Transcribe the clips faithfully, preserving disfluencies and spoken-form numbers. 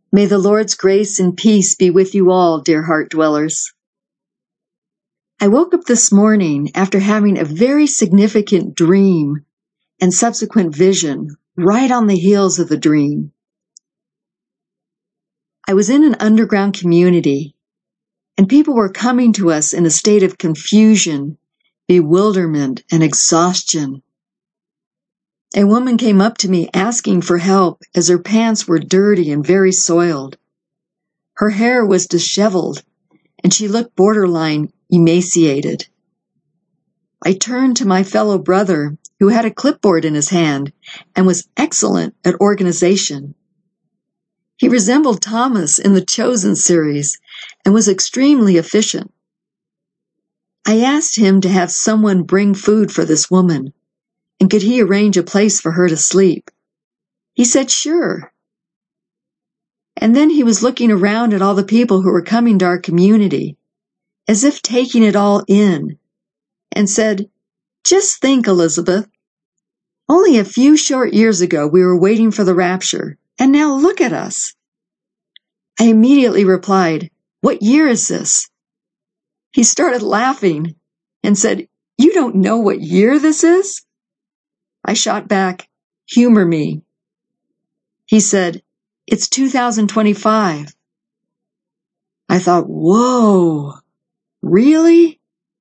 May the Lord's grace and peace be with you all, dear heart dwellers. I woke up this morning after having a very significant dream and subsequent vision right on the heels of the dream. I was in an underground community, and people were coming to us in a state of confusion, bewilderment, and exhaustion. A woman came up to me asking for help as her pants were dirty and very soiled. Her hair was disheveled, and she looked borderline emaciated. I turned to my fellow brother, who had a clipboard in his hand and was excellent at organization. He resembled Thomas in the Chosen series and was extremely efficient. I asked him to have someone bring food for this woman, and could he arrange a place for her to sleep? He said sure. And then he was looking around at all the people who were coming to our community, as if taking it all in, and said, "Just think, Elizabeth. Only a few short years ago we were waiting for the rapture, and now look at us." I immediately replied, "What year is this?" He started laughing and said, "You don't know what year this is?" I shot back, "Humor me." He said, "It's two thousand twenty-five. I thought, whoa, really?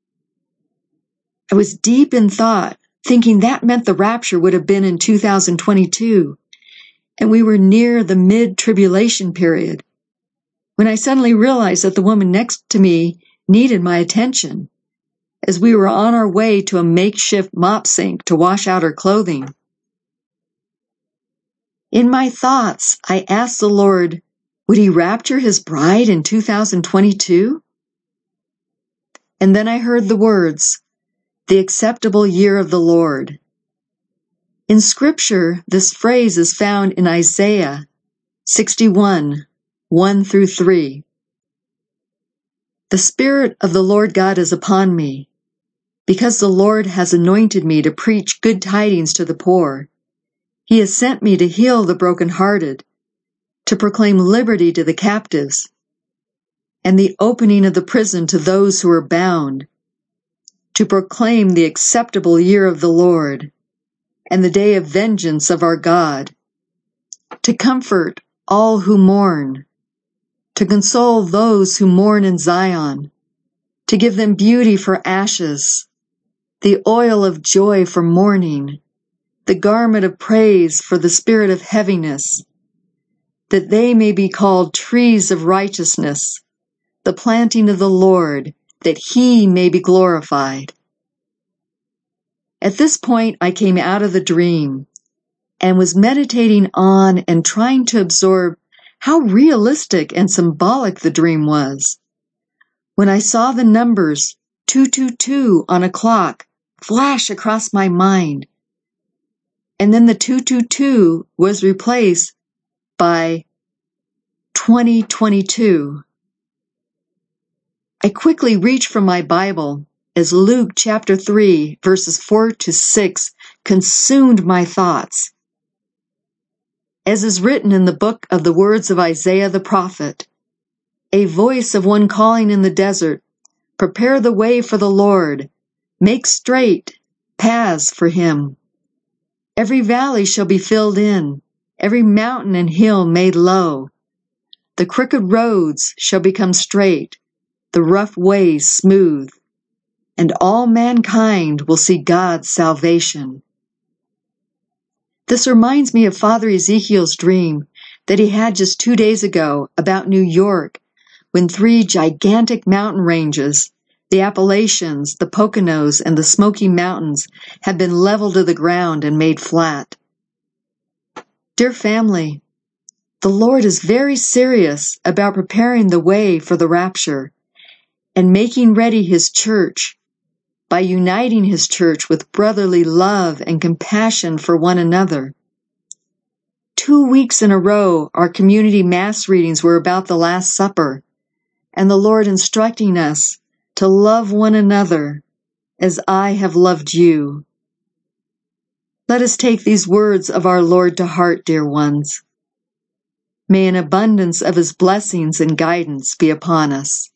I was deep in thought, thinking that meant the rapture would have been in two thousand twenty-two, and we were near the mid-tribulation period, when I suddenly realized that the woman next to me needed my attention, as we were on our way to a makeshift mop sink to wash out her clothing. In my thoughts, I asked the Lord, would he rapture his bride in two thousand twenty-two? And then I heard the words, "the acceptable year of the Lord." In Scripture, this phrase is found in Isaiah sixty-one, one through three. "The Spirit of the Lord God is upon me, because the Lord has anointed me to preach good tidings to the poor. He has sent me to heal the brokenhearted, to proclaim liberty to the captives, and the opening of the prison to those who are bound, to proclaim the acceptable year of the Lord, and the day of vengeance of our God, to comfort all who mourn, to console those who mourn in Zion, to give them beauty for ashes, the oil of joy for mourning, the garment of praise for the spirit of heaviness, that they may be called trees of righteousness, the planting of the Lord, that he may be glorified." At this point, I came out of the dream and was meditating on and trying to absorb how realistic and symbolic the dream was, when I saw the numbers two two two on a clock flash across my mind, and then the two two two was replaced by twenty twenty-two. I quickly reached for my Bible as Luke chapter three, verses four to six consumed my thoughts. As is written in the book of the words of Isaiah the prophet, "A voice of one calling in the desert, prepare the way for the Lord, make straight paths for him. Every valley shall be filled in, every mountain and hill made low. The crooked roads shall become straight, the rough ways smooth, and all mankind will see God's salvation." This reminds me of Father Ezekiel's dream that he had just two days ago about New York, when three gigantic mountain ranges, the Appalachians, the Poconos, and the Smoky Mountains, had been leveled to the ground and made flat. Dear family, the Lord is very serious about preparing the way for the rapture and making ready his church by uniting his church with brotherly love and compassion for one another. Two weeks in a row, our community mass readings were about the Last Supper, and the Lord instructing us to love one another as I have loved you. Let us take these words of our Lord to heart, dear ones. May an abundance of His blessings and guidance be upon us.